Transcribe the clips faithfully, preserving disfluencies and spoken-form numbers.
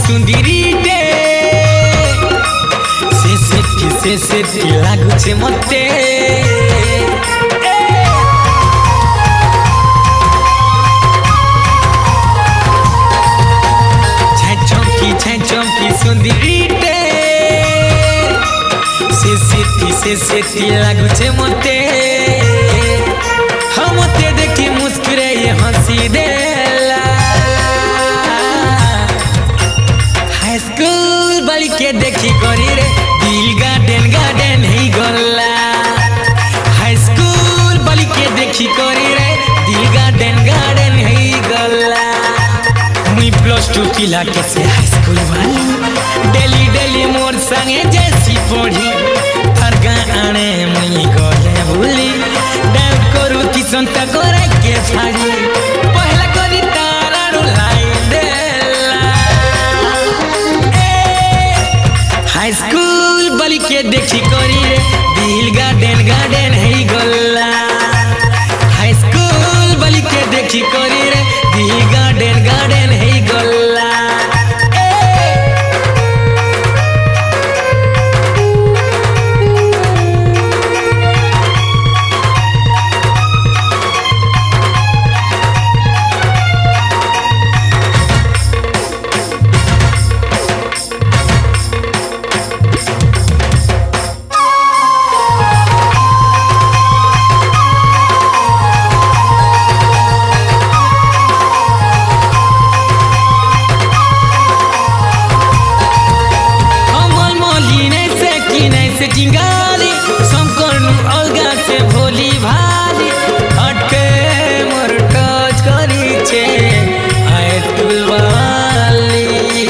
सुंदरीटे से सेठी से सेठी लागुचे मते छे चमकी छे चमकी सुंदरीटे से सेठी से सेठी लागुचे मते हम ते देखी मुस्कुरे ये हंसी देला हाई स्कूल बाली के देखी करी रे दिल गार्डन गार्डन ही गला हाई स्कूल बाली के देखी करी रे दिल गार्डन गार्डन ही गला मुई प्लस टू किला के से हाई स्कूल वाली डेली डेली मोर संगे जैसी पढ़ी थरगा आने मुई गले भूली डांस करू किसन तक करे के छाड़ी पहला करी तारा रुलाई देला हाई स्कूल बाली के देखी करी रे दिल गार्डन गार्डन है गला हाई स्कूल बाली के देखी करी रे दिल गार्डन गार्डन है गला चिंगारी संकर्णु अलगा से भोली भाली हटके मोर टच करी छे हाई स्कूल वाली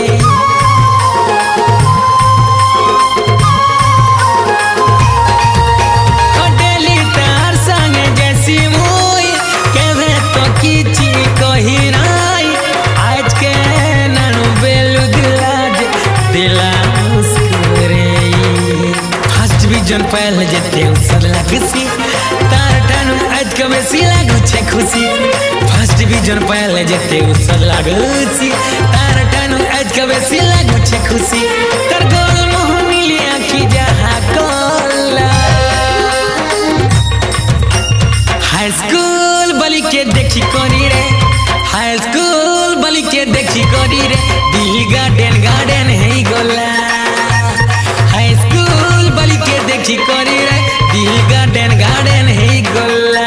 डेली तार संगे जैसी मुई केवे तो किछि कही नाई आज के नानु बेलु दिला दिला जन पहले जेते उसर लागसी तार टानु आज कबे सी लागु छे खुशी फर्स्ट डिवीजन पहले जेते उसर लागसी तार टानु आज कबे सी लागु छे खुशी तार गोल मोह नीली आँखी जहा कोला हाई स्कूल बाली के देखी करी रे हाई स्कूल बाली के देखी करी रे दिल गार्डन गार्डन है गोला हाई स्कूल बाली के देखी करी रे दिल गार्डन गार्डन है गोला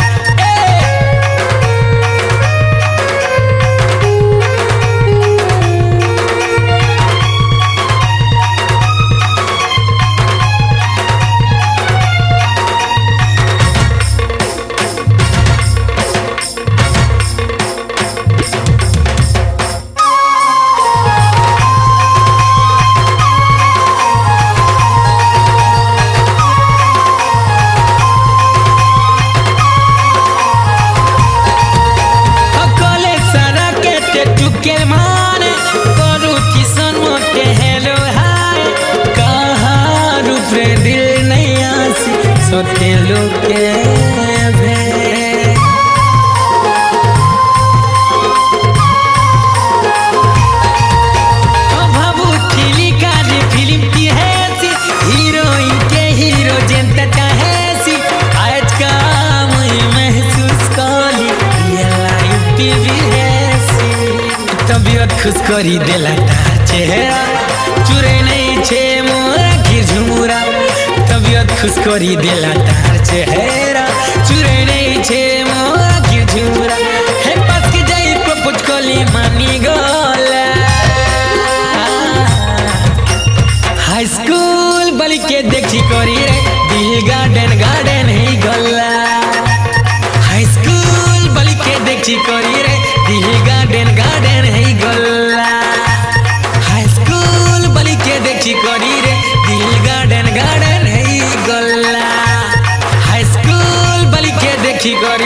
के माने करू किसन मोके हेलो हाय कहा रूप रे दिल नहीं आसी सोते लोग के भे भाबू खिली काली फिल्म की हैसी हीरोइन के हीरो जनता चाहेसी आज का मुई महसूस कली ये लाइफ टीवी है तबियत खुश करी देला तार चेहरा चुरे नहीं छे मोरा की झुमुरा तबियत खुश करी देला तार चेहरा चुरे नहीं छे मोरा की झुमुरा हे पास के जाई प्रपोज कली मानी गोला हाई स्कूल बाली के देखी करी रे दिल गार्डन गार्डन है गोला हाई स्कूल बाली के देखी करी रे दिल गार्डन गार्डन है गोला हाई स्कूल बाली के देखी करी रे दिल गार्डन गार्डन है गोला हाई स्कूल बाली के देखी